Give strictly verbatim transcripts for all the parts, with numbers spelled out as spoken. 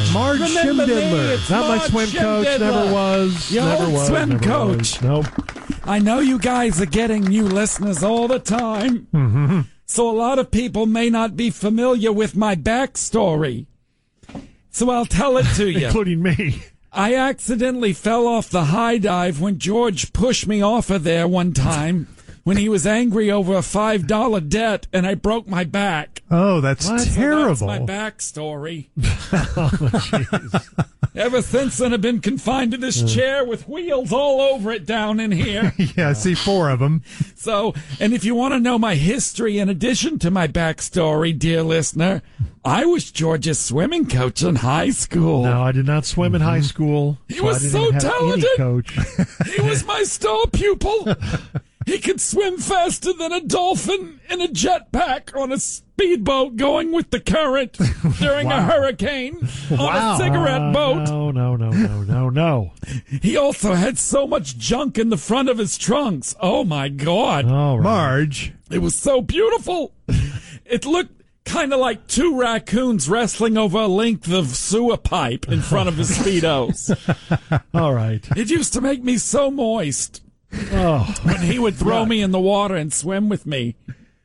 Marge Remember me, Schimdiddler. it's Not my Marge swim coach. Schimdiddler. Never was. Your never old was. swim never coach. Was. Nope. I know you guys are getting new listeners all the time. Mm-hmm. So a lot of people may not be familiar with my backstory. So I'll tell it to you. Including me. I accidentally fell off the high dive when George pushed me off of there one time when he was angry over a five dollar debt and I broke my back. Oh, that's What? terrible. So that's my backstory. Oh, jeez. Ever since then, I've been confined to this chair with wheels all over it down in here. Yeah, I see four of them. So, and if you want to know my history in addition to my backstory, dear listener, I was George's swimming coach in high school. No, I did not swim in high school. He so was I didn't so even have talented. Any coach. He was my star pupil. He could swim faster than a dolphin in a jetpack on a speedboat going with the current during Wow. a hurricane on Wow. a cigarette Uh, boat. No, no, no, no, no, no. He also had so much junk in the front of his trunks. Oh, my God. All right. Marge. It was so beautiful. It looked kind of like two raccoons wrestling over a length of sewer pipe in front of his Speedos. All right. It used to make me so moist Oh, when he would throw me in the water and swim with me.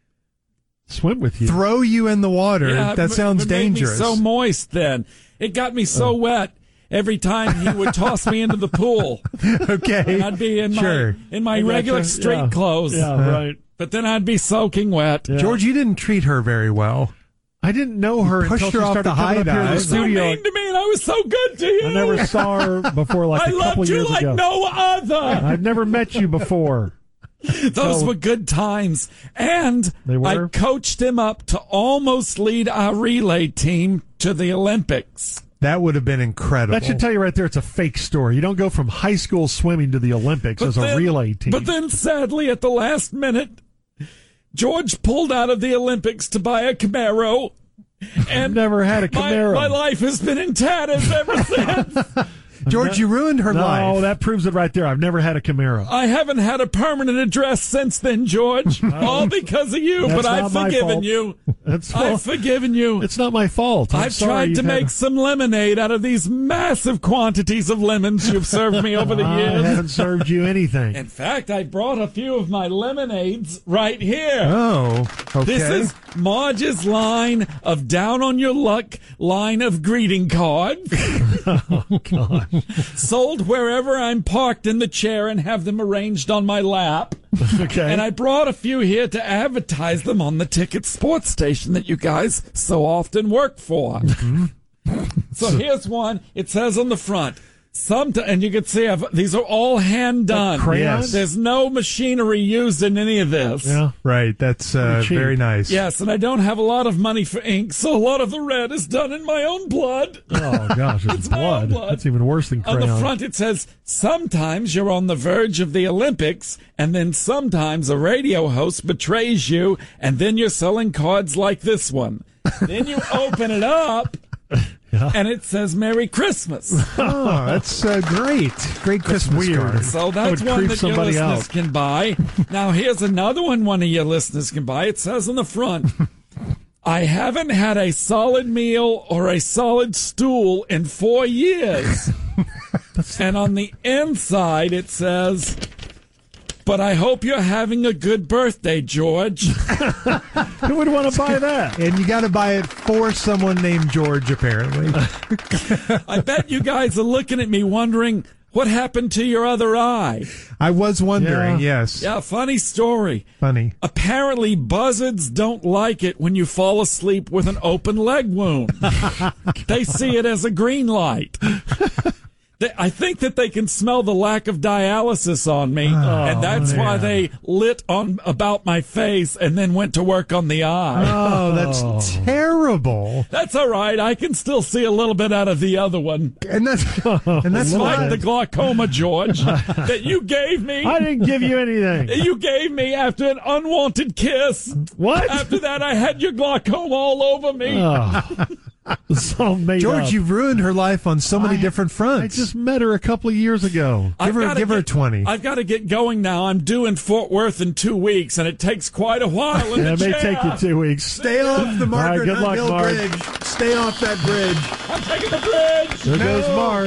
swim with you. Throw you in the water. Yeah, that it- sounds it made me dangerous. so moist then. It got me so wet every time he would toss me into the pool. Okay. And I'd be in Sure. my in my I gotcha. regular street Yeah. clothes. Yeah, right. But then I'd be soaking wet. Yeah. George, you didn't treat her very well. I didn't know her Pushed until her she off started the coming high up here to dive. the So studio. mean to me, and I was so good to you. I never saw her before, like I a couple loved you years like ago. no other. I've never met you before. Those So- were good times. And They were? I coached him up to almost lead our relay team to the Olympics. That would have been incredible. That should tell you right there it's a fake story. You don't go from high school swimming to the Olympics as a then- relay team. But then, sadly, at the last minute, George pulled out of the Olympics to buy a Camaro. And never had a my, Camaro. my life has been in tatters ever since. George, you ruined her no, life. that proves it right there. I've never had a Camaro. I haven't had a permanent address since then, George. All because of you, That's but I've not my forgiven fault. you. That's I've forgiven you. It's not my fault. I'm I've sorry tried to you've make had- some lemonade out of these massive quantities of lemons you've served me over the I years. haven't served you anything. In fact, I brought a few of my lemonades right here. Oh, okay. This is Marge's line of down on your luck line of greeting cards. Oh, God. Sold wherever I'm parked in the chair and have them arranged on my lap. Okay. And I brought a few here to advertise them on the Ticket Sports station that you guys so often work for. So here's one. It says on the front, some, and you can see I've, these are all hand done. crayons? There's no machinery used in any of this. yeah. right. That's uh, Pretty cheap. very nice. Yes, and I don't have a lot of money for ink, so a lot of the red is done in my own blood. Oh, gosh. It's, It's my own blood. blood. That's even worse than On crayon. the front, it says, sometimes you're on the verge of the Olympics, and then sometimes a radio host betrays you, and then you're selling cards like this one. Then you open it up, Yeah. and it says Merry Christmas. Oh, that's uh, great. Great Christmas weird. card. So That that's would one creep that your somebody listeners out. can buy. Now, here's another one one of your listeners can buy. It says on the front, I haven't had a solid meal or a solid stool in four years. And on the inside, it says, but I hope you're having a good birthday, George. Who would want to buy that? And you got to buy it for someone named George, apparently. I bet you guys are looking at me wondering, what happened to your other eye? I was wondering, Yeah. yes. Yeah, funny story. Funny. Apparently, buzzards don't like it when you fall asleep with an open leg wound. They see it as a green light. They, I think that they can smell the lack of dialysis on me, and that's why man. they lit on about my face and then went to work on the eye. Oh, that's terrible. That's all right. I can still see a little bit out of the other one. And that's and that's Little Like why the glaucoma, George, that you gave me. I didn't give you anything. You gave me after an unwanted kiss. What? After that, I had your glaucoma all over me. Oh. It's all made George, up. you've ruined her life on so many I- different fronts. I just met her a couple of years ago. Give her- gotta give her get- twenty. I've got to get going now. I'm due in Fort Worth in two weeks, and it takes quite a while. In Yeah, it the may chair. take you two weeks. Stay off the All right, Margaret good Hunt luck, Hill Marge. Bridge. Stay off that bridge. I'm taking the bridge. There goes No. Marge.